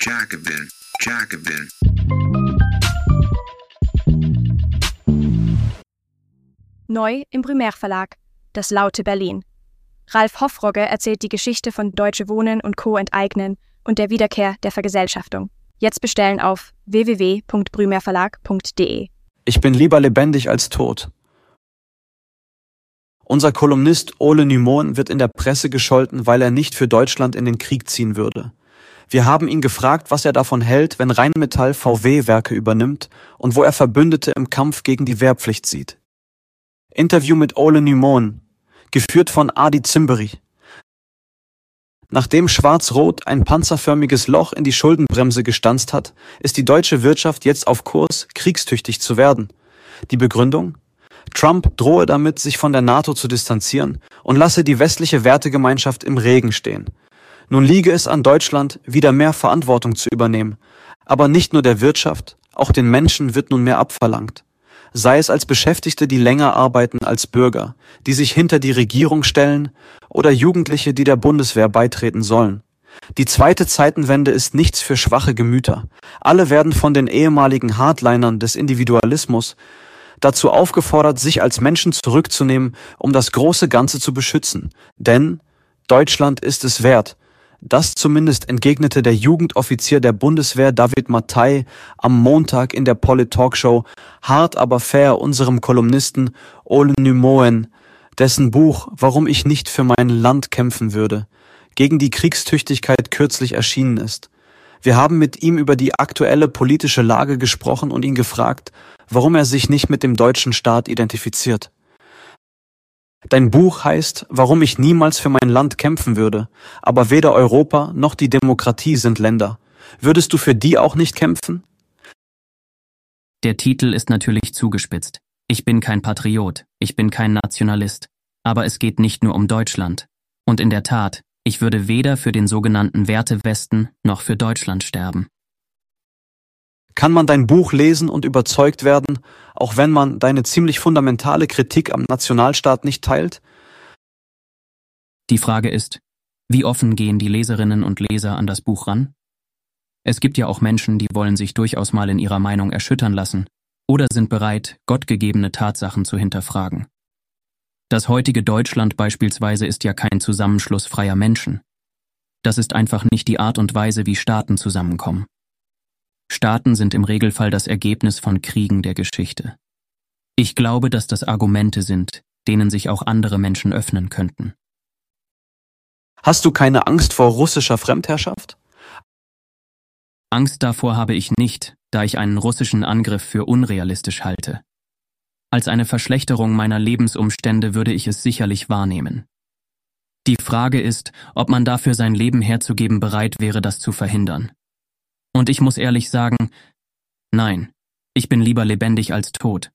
Jacobin, Jacobin. Neu im Primärverlag, das laute Berlin. Ralf Hoffrogge erzählt die Geschichte von Deutsche Wohnen und Co. enteignen und der Wiederkehr der Vergesellschaftung. Jetzt bestellen auf www.brümerverlag.de. Ich bin lieber lebendig als tot. Unser Kolumnist Ole Nymon wird in der Presse gescholten, weil er nicht für Deutschland in den Krieg ziehen würde. Wir haben ihn gefragt, was er davon hält, wenn Rheinmetall VW-Werke übernimmt und wo er Verbündete im Kampf gegen die Wehrpflicht sieht. Interview mit Ole Nymon, geführt von Adi Zimberi. Nachdem Schwarz-Rot ein panzerförmiges Loch in die Schuldenbremse gestanzt hat, ist die deutsche Wirtschaft jetzt auf Kurs, kriegstüchtig zu werden. Die Begründung? Trump drohe damit, sich von der NATO zu distanzieren und lasse die westliche Wertegemeinschaft im Regen stehen. Nun liege es an Deutschland, wieder mehr Verantwortung zu übernehmen. Aber nicht nur der Wirtschaft, auch den Menschen wird nun mehr abverlangt. Sei es als Beschäftigte, die länger arbeiten als Bürger, die sich hinter die Regierung stellen, oder Jugendliche, die der Bundeswehr beitreten sollen. Die zweite Zeitenwende ist nichts für schwache Gemüter. Alle werden von den ehemaligen Hardlinern des Individualismus dazu aufgefordert, sich als Menschen zurückzunehmen, um das große Ganze zu beschützen. Denn Deutschland ist es wert. Das zumindest entgegnete der Jugendoffizier der Bundeswehr David Mattei am Montag in der Polit-Talkshow hart aber fair unserem Kolumnisten Ole Nymon, dessen Buch »Warum ich nicht für mein Land kämpfen würde« gegen die Kriegstüchtigkeit kürzlich erschienen ist. Wir haben mit ihm über die aktuelle politische Lage gesprochen und ihn gefragt, warum er sich nicht mit dem deutschen Staat identifiziert. Dein Buch heißt, warum ich niemals für mein Land kämpfen würde, aber weder Europa noch die Demokratie sind Länder. Würdest du für die auch nicht kämpfen? Der Titel ist natürlich zugespitzt. Ich bin kein Patriot, ich bin kein Nationalist. Aber es geht nicht nur um Deutschland. Und in der Tat, ich würde weder für den sogenannten Wertewesten noch für Deutschland sterben. Kann man dein Buch lesen und überzeugt werden, auch wenn man deine ziemlich fundamentale Kritik am Nationalstaat nicht teilt? Die Frage ist, wie offen gehen die Leserinnen und Leser an das Buch ran? Es gibt ja auch Menschen, die wollen sich durchaus mal in ihrer Meinung erschüttern lassen oder sind bereit, gottgegebene Tatsachen zu hinterfragen. Das heutige Deutschland beispielsweise ist ja kein Zusammenschluss freier Menschen. Das ist einfach nicht die Art und Weise, wie Staaten zusammenkommen. Staaten sind im Regelfall das Ergebnis von Kriegen der Geschichte. Ich glaube, dass das Argumente sind, denen sich auch andere Menschen öffnen könnten. Hast du keine Angst vor russischer Fremdherrschaft? Angst davor habe ich nicht, da ich einen russischen Angriff für unrealistisch halte. Als eine Verschlechterung meiner Lebensumstände würde ich es sicherlich wahrnehmen. Die Frage ist, ob man dafür sein Leben herzugeben bereit wäre, das zu verhindern. Und ich muss ehrlich sagen, nein, ich bin lieber lebendig als tot.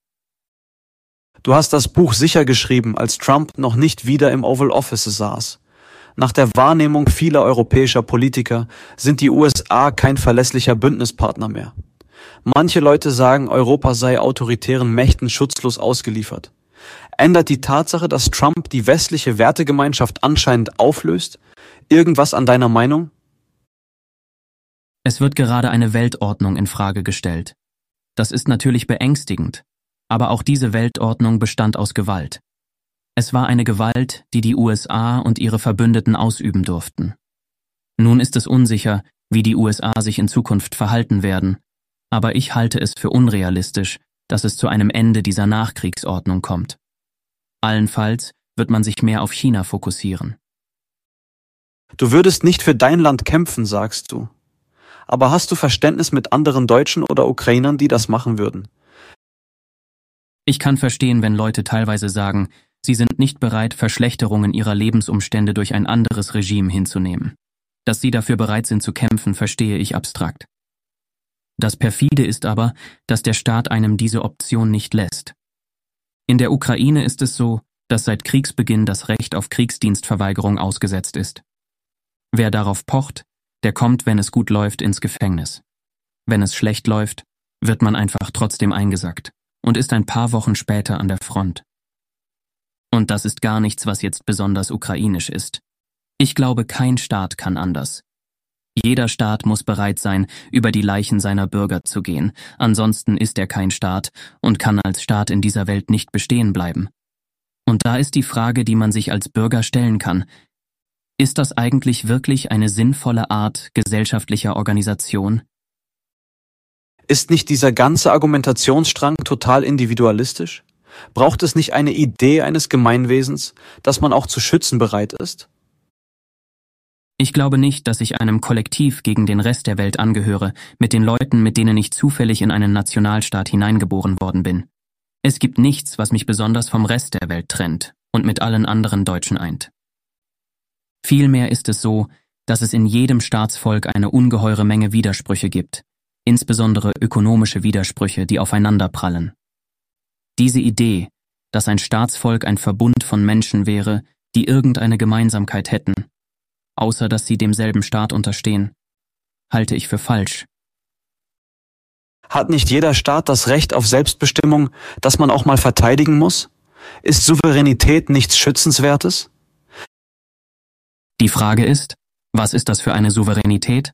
Du hast das Buch sicher geschrieben, als Trump noch nicht wieder im Oval Office saß. Nach der Wahrnehmung vieler europäischer Politiker sind die USA kein verlässlicher Bündnispartner mehr. Manche Leute sagen, Europa sei autoritären Mächten schutzlos ausgeliefert. Ändert die Tatsache, dass Trump die westliche Wertegemeinschaft anscheinend auflöst, irgendwas an deiner Meinung? Es wird gerade eine Weltordnung in Frage gestellt. Das ist natürlich beängstigend, aber auch diese Weltordnung bestand aus Gewalt. Es war eine Gewalt, die die USA und ihre Verbündeten ausüben durften. Nun ist es unsicher, wie die USA sich in Zukunft verhalten werden, aber ich halte es für unrealistisch, dass es zu einem Ende dieser Nachkriegsordnung kommt. Allenfalls wird man sich mehr auf China fokussieren. Du würdest nicht für dein Land kämpfen, sagst du. Aber hast du Verständnis mit anderen Deutschen oder Ukrainern, die das machen würden? Ich kann verstehen, wenn Leute teilweise sagen, sie sind nicht bereit, Verschlechterungen ihrer Lebensumstände durch ein anderes Regime hinzunehmen. Dass sie dafür bereit sind zu kämpfen, verstehe ich abstrakt. Das Perfide ist aber, dass der Staat einem diese Option nicht lässt. In der Ukraine ist es so, dass seit Kriegsbeginn das Recht auf Kriegsdienstverweigerung ausgesetzt ist. Wer darauf pocht, der kommt, wenn es gut läuft, ins Gefängnis. Wenn es schlecht läuft, wird man einfach trotzdem eingesackt und ist ein paar Wochen später an der Front. Und das ist gar nichts, was jetzt besonders ukrainisch ist. Ich glaube, kein Staat kann anders. Jeder Staat muss bereit sein, über die Leichen seiner Bürger zu gehen, ansonsten ist er kein Staat und kann als Staat in dieser Welt nicht bestehen bleiben. Und da ist die Frage, die man sich als Bürger stellen kann: Ist das eigentlich wirklich eine sinnvolle Art gesellschaftlicher Organisation? Ist nicht dieser ganze Argumentationsstrang total individualistisch? Braucht es nicht eine Idee eines Gemeinwesens, das man auch zu schützen bereit ist? Ich glaube nicht, dass ich einem Kollektiv gegen den Rest der Welt angehöre, mit den Leuten, mit denen ich zufällig in einen Nationalstaat hineingeboren worden bin. Es gibt nichts, was mich besonders vom Rest der Welt trennt und mit allen anderen Deutschen eint. Vielmehr ist es so, dass es in jedem Staatsvolk eine ungeheure Menge Widersprüche gibt, insbesondere ökonomische Widersprüche, die aufeinanderprallen. Diese Idee, dass ein Staatsvolk ein Verbund von Menschen wäre, die irgendeine Gemeinsamkeit hätten, außer dass sie demselben Staat unterstehen, halte ich für falsch. Hat nicht jeder Staat das Recht auf Selbstbestimmung, das man auch mal verteidigen muss? Ist Souveränität nichts Schützenswertes? Die Frage ist, was ist das für eine Souveränität?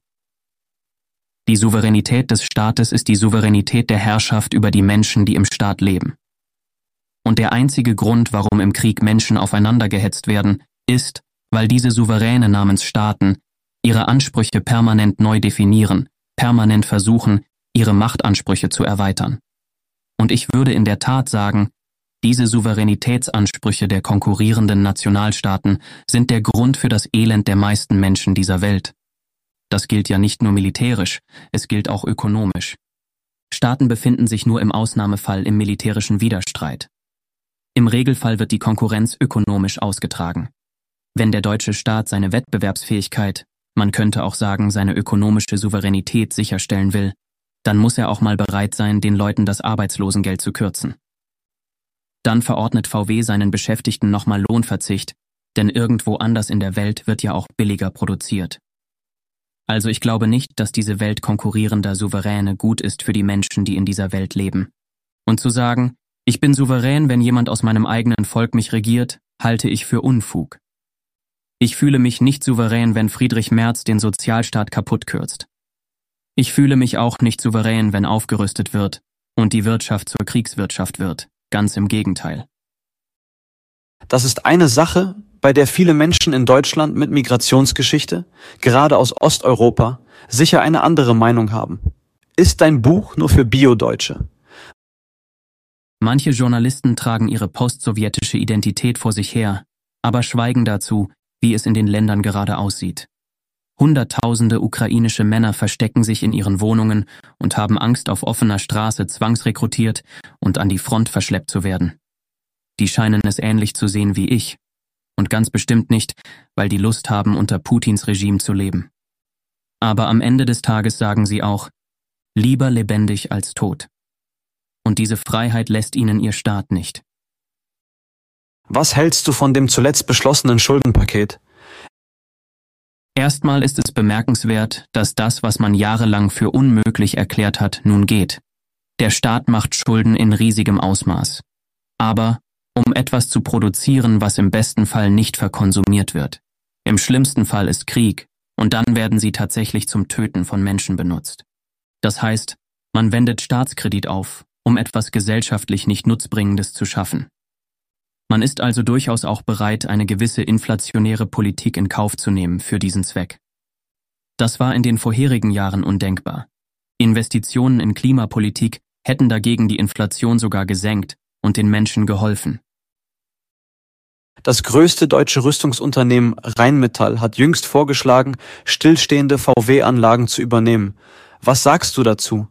Die Souveränität des Staates ist die Souveränität der Herrschaft über die Menschen, die im Staat leben. Und der einzige Grund, warum im Krieg Menschen aufeinander gehetzt werden, ist, weil diese Souveräne namens Staaten ihre Ansprüche permanent neu definieren, permanent versuchen, ihre Machtansprüche zu erweitern. Und ich würde in der Tat sagen, diese Souveränitätsansprüche der konkurrierenden Nationalstaaten sind der Grund für das Elend der meisten Menschen dieser Welt. Das gilt ja nicht nur militärisch, es gilt auch ökonomisch. Staaten befinden sich nur im Ausnahmefall im militärischen Widerstreit. Im Regelfall wird die Konkurrenz ökonomisch ausgetragen. Wenn der deutsche Staat seine Wettbewerbsfähigkeit, man könnte auch sagen seine ökonomische Souveränität sicherstellen will, dann muss er auch mal bereit sein, den Leuten das Arbeitslosengeld zu kürzen. Dann verordnet VW seinen Beschäftigten nochmal Lohnverzicht, denn irgendwo anders in der Welt wird ja auch billiger produziert. Also ich glaube nicht, dass diese Welt konkurrierender Souveräne gut ist für die Menschen, die in dieser Welt leben. Und zu sagen, ich bin souverän, wenn jemand aus meinem eigenen Volk mich regiert, halte ich für Unfug. Ich fühle mich nicht souverän, wenn Friedrich Merz den Sozialstaat kaputt kürzt. Ich fühle mich auch nicht souverän, wenn aufgerüstet wird und die Wirtschaft zur Kriegswirtschaft wird. Ganz im Gegenteil. Das ist eine Sache, bei der viele Menschen in Deutschland mit Migrationsgeschichte, gerade aus Osteuropa, sicher eine andere Meinung haben. Ist dein Buch nur für Bio-Deutsche? Manche Journalisten tragen ihre postsowjetische Identität vor sich her, aber schweigen dazu, wie es in den Ländern gerade aussieht. Hunderttausende ukrainische Männer verstecken sich in ihren Wohnungen und haben Angst, auf offener Straße zwangsrekrutiert und an die Front verschleppt zu werden. Die scheinen es ähnlich zu sehen wie ich. Und ganz bestimmt nicht, weil die Lust haben, unter Putins Regime zu leben. Aber am Ende des Tages sagen sie auch, lieber lebendig als tot. Und diese Freiheit lässt ihnen ihr Staat nicht. Was hältst du von dem zuletzt beschlossenen Schuldenpaket? Erstmal ist es bemerkenswert, dass das, was man jahrelang für unmöglich erklärt hat, nun geht. Der Staat macht Schulden in riesigem Ausmaß. Aber um etwas zu produzieren, was im besten Fall nicht verkonsumiert wird. Im schlimmsten Fall ist Krieg, und dann werden sie tatsächlich zum Töten von Menschen benutzt. Das heißt, man wendet Staatskredit auf, um etwas gesellschaftlich nicht Nutzbringendes zu schaffen. Man ist also durchaus auch bereit, eine gewisse inflationäre Politik in Kauf zu nehmen für diesen Zweck. Das war in den vorherigen Jahren undenkbar. Investitionen in Klimapolitik hätten dagegen die Inflation sogar gesenkt und den Menschen geholfen. Das größte deutsche Rüstungsunternehmen Rheinmetall hat jüngst vorgeschlagen, stillstehende VW-Anlagen zu übernehmen. Was sagst du dazu?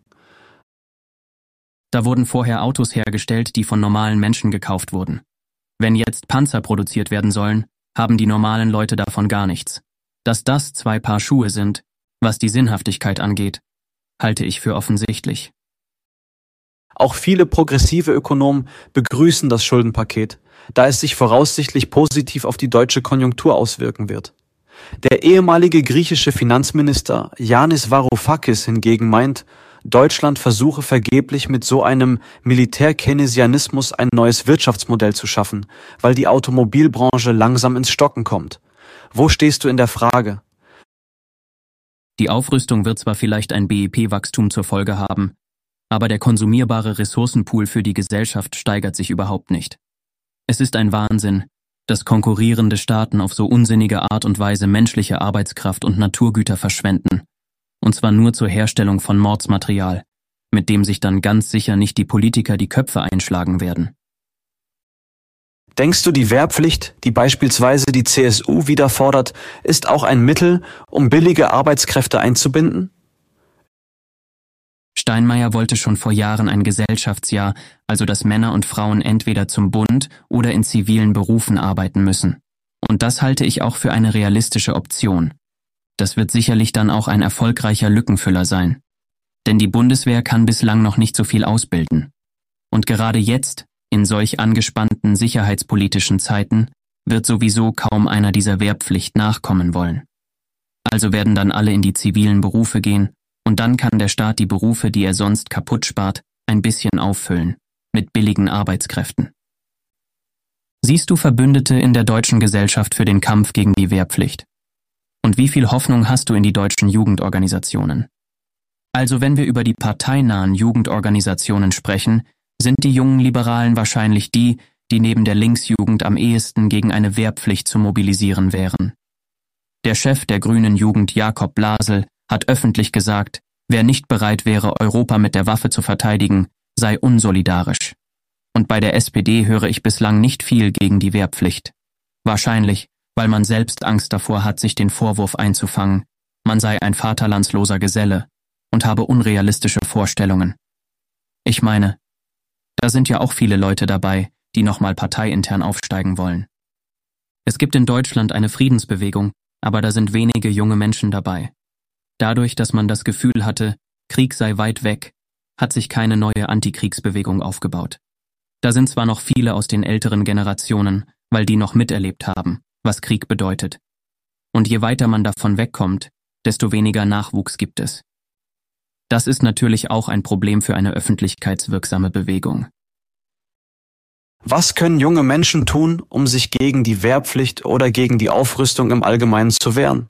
Da wurden vorher Autos hergestellt, die von normalen Menschen gekauft wurden. Wenn jetzt Panzer produziert werden sollen, haben die normalen Leute davon gar nichts. Dass das 2 Paar Schuhe sind, was die Sinnhaftigkeit angeht, halte ich für offensichtlich. Auch viele progressive Ökonomen begrüßen das Schuldenpaket, da es sich voraussichtlich positiv auf die deutsche Konjunktur auswirken wird. Der ehemalige griechische Finanzminister Yanis Varoufakis hingegen meint, Deutschland versuche vergeblich mit so einem Militär-Keynesianismus ein neues Wirtschaftsmodell zu schaffen, weil die Automobilbranche langsam ins Stocken kommt. Wo stehst du in der Frage? Die Aufrüstung wird zwar vielleicht ein BIP-Wachstum zur Folge haben, aber der konsumierbare Ressourcenpool für die Gesellschaft steigert sich überhaupt nicht. Es ist ein Wahnsinn, dass konkurrierende Staaten auf so unsinnige Art und Weise menschliche Arbeitskraft und Naturgüter verschwenden, und zwar nur zur Herstellung von Mordsmaterial, mit dem sich dann ganz sicher nicht die Politiker die Köpfe einschlagen werden. Denkst du, die Wehrpflicht, die beispielsweise die CSU wieder fordert, ist auch ein Mittel, um billige Arbeitskräfte einzubinden? Steinmeier wollte schon vor Jahren ein Gesellschaftsjahr, also dass Männer und Frauen entweder zum Bund oder in zivilen Berufen arbeiten müssen. Und das halte ich auch für eine realistische Option. Das wird sicherlich dann auch ein erfolgreicher Lückenfüller sein. Denn die Bundeswehr kann bislang noch nicht so viel ausbilden. Und gerade jetzt, in solch angespannten sicherheitspolitischen Zeiten, wird sowieso kaum einer dieser Wehrpflicht nachkommen wollen. Also werden dann alle in die zivilen Berufe gehen, und dann kann der Staat die Berufe, die er sonst kaputt spart, ein bisschen auffüllen, mit billigen Arbeitskräften. Siehst du Verbündete in der deutschen Gesellschaft für den Kampf gegen die Wehrpflicht? Und wie viel Hoffnung hast du in die deutschen Jugendorganisationen? Also wenn wir über die parteinahen Jugendorganisationen sprechen, sind die jungen Liberalen wahrscheinlich die, die neben der Linksjugend am ehesten gegen eine Wehrpflicht zu mobilisieren wären. Der Chef der Grünen Jugend, Jakob Blasel, hat öffentlich gesagt, wer nicht bereit wäre, Europa mit der Waffe zu verteidigen, sei unsolidarisch. Und bei der SPD höre ich bislang nicht viel gegen die Wehrpflicht. Wahrscheinlich, weil man selbst Angst davor hat, sich den Vorwurf einzufangen, man sei ein vaterlandsloser Geselle und habe unrealistische Vorstellungen. Ich meine, da sind ja auch viele Leute dabei, die nochmal parteiintern aufsteigen wollen. Es gibt in Deutschland eine Friedensbewegung, aber da sind wenige junge Menschen dabei. Dadurch, dass man das Gefühl hatte, Krieg sei weit weg, hat sich keine neue Antikriegsbewegung aufgebaut. Da sind zwar noch viele aus den älteren Generationen, weil die noch miterlebt haben, was Krieg bedeutet. Und je weiter man davon wegkommt, desto weniger Nachwuchs gibt es. Das ist natürlich auch ein Problem für eine öffentlichkeitswirksame Bewegung. Was können junge Menschen tun, um sich gegen die Wehrpflicht oder gegen die Aufrüstung im Allgemeinen zu wehren?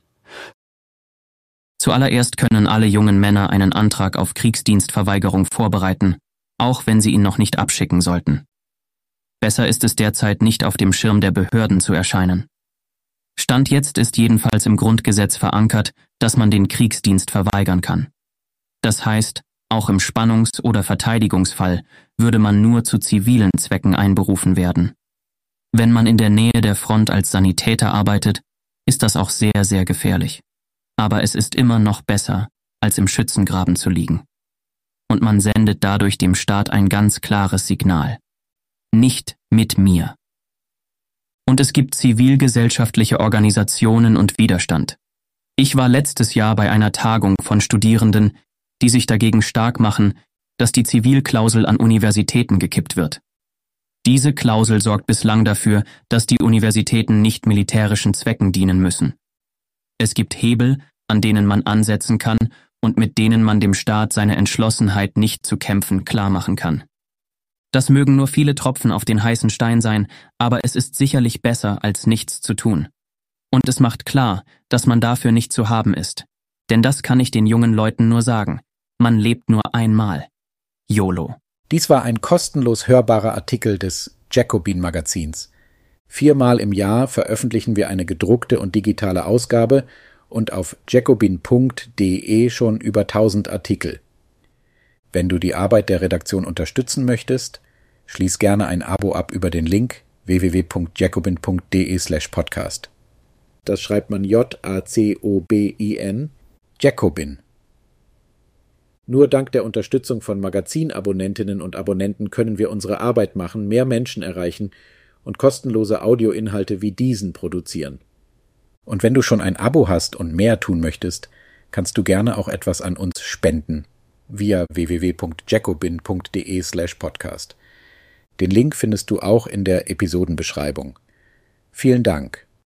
Zuallererst können alle jungen Männer einen Antrag auf Kriegsdienstverweigerung vorbereiten, auch wenn sie ihn noch nicht abschicken sollten. Besser ist es derzeit nicht auf dem Schirm der Behörden zu erscheinen. Stand jetzt ist jedenfalls im Grundgesetz verankert, dass man den Kriegsdienst verweigern kann. Das heißt, auch im Spannungs- oder Verteidigungsfall würde man nur zu zivilen Zwecken einberufen werden. Wenn man in der Nähe der Front als Sanitäter arbeitet, ist das auch sehr, sehr gefährlich. Aber es ist immer noch besser, als im Schützengraben zu liegen. Und man sendet dadurch dem Staat ein ganz klares Signal. Nicht mit mir. Und es gibt zivilgesellschaftliche Organisationen und Widerstand. Ich war letztes Jahr bei einer Tagung von Studierenden, die sich dagegen stark machen, dass die Zivilklausel an Universitäten gekippt wird. Diese Klausel sorgt bislang dafür, dass die Universitäten nicht militärischen Zwecken dienen müssen. Es gibt Hebel, an denen man ansetzen kann und mit denen man dem Staat seine Entschlossenheit, nicht zu kämpfen, klarmachen kann. Das mögen nur viele Tropfen auf den heißen Stein sein, aber es ist sicherlich besser, als nichts zu tun. Und es macht klar, dass man dafür nicht zu haben ist. Denn das kann ich den jungen Leuten nur sagen. Man lebt nur einmal. YOLO. Dies war ein kostenlos hörbarer Artikel des Jacobin-Magazins. 4-mal im Jahr veröffentlichen wir eine gedruckte und digitale Ausgabe und auf jacobin.de schon über 1000 Artikel. Wenn du die Arbeit der Redaktion unterstützen möchtest, schließ gerne ein Abo ab über den Link www.jacobin.de/podcast. Das schreibt man Jacobin, Jacobin. Nur dank der Unterstützung von Magazinabonnentinnen und Abonnenten können wir unsere Arbeit machen, mehr Menschen erreichen und kostenlose Audioinhalte wie diesen produzieren. Und wenn du schon ein Abo hast und mehr tun möchtest, kannst du gerne auch etwas an uns spenden via www.jacobin.de/podcast. Den Link findest du auch in der Episodenbeschreibung. Vielen Dank.